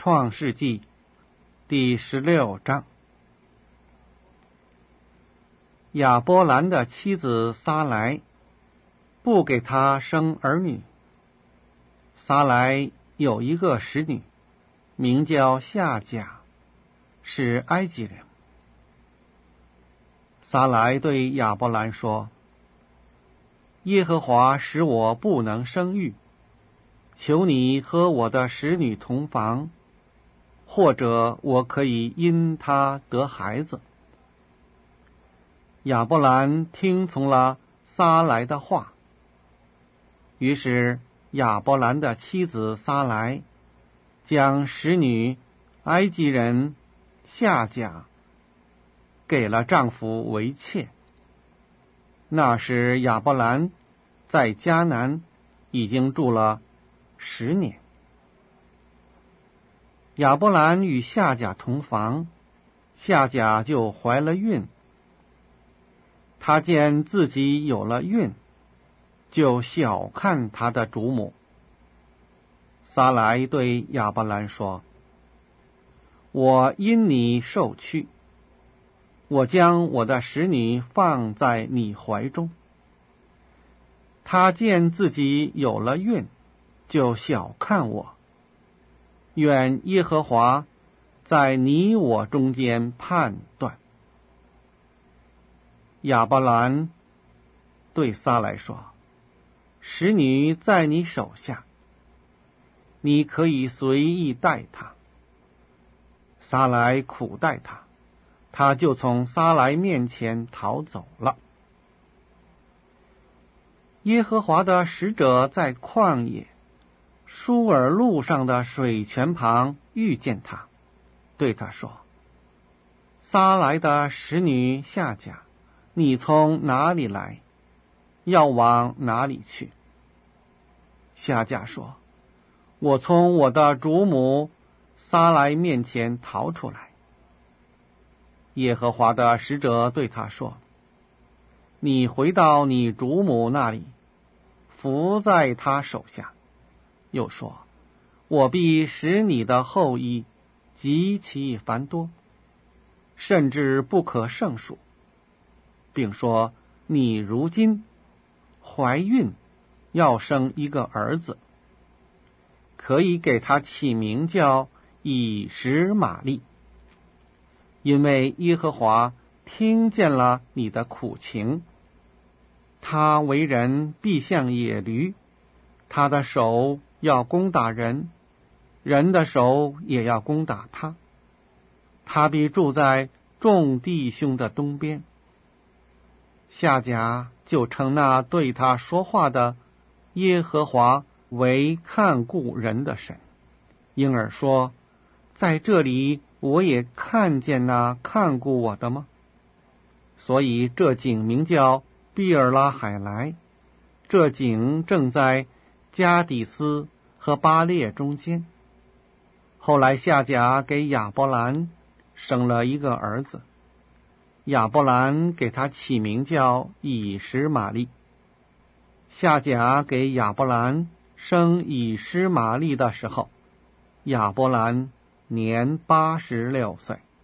创世纪第16章。亚伯兰的妻子撒莱不给他生儿女。撒莱有一个使女，名叫夏甲，是埃及人。撒莱对亚伯兰说：耶和华使我不能生育，求你和我的使女同房，或者我可以因她得孩子。亚伯兰听从了撒莱的话，于是亚伯兰的妻子撒莱将使女埃及人夏甲给了丈夫为妾。那时亚伯兰在迦南已经住了10年。亚伯兰与夏甲同房，夏甲就怀了孕。他见自己有了孕，就小看他的主母。撒莱对亚伯兰说：我因你受屈，我将我的使女放在你怀中。他见自己有了孕，就小看我。愿耶和华在你我中间判断。亚伯兰对撒莱说：使女在你手下，你可以随意待她。撒莱苦待她，他就从撒莱面前逃走了。耶和华的使者在旷野舒尔路上的水泉旁遇见他，对他说：撒莱的使女夏甲，你从哪里来？要往哪里去？夏甲说：我从我的主母撒莱面前逃出来。耶和华的使者对他说：你回到你主母那里，伏在他手下。又说：我必使你的后裔极其繁多，甚至不可胜数，并说你如今怀孕，要生一个儿子，可以给他起名叫以实玛利，因为耶和华听见了你的苦情。他为人必像野驴，他的手要攻打人，人的手也要攻打他。他必住在众弟兄的东边。夏甲就称那对他说话的耶和华为看顾人的神，因而说：在这里我也看见那看顾我的吗？所以这井名叫比尔拉海莱，这井正在加底斯和巴列中间。后来夏甲给亚伯兰生了一个儿子，亚伯兰给他起名叫以实玛利。夏甲给亚伯兰生以实玛利的时候，亚伯兰年86岁。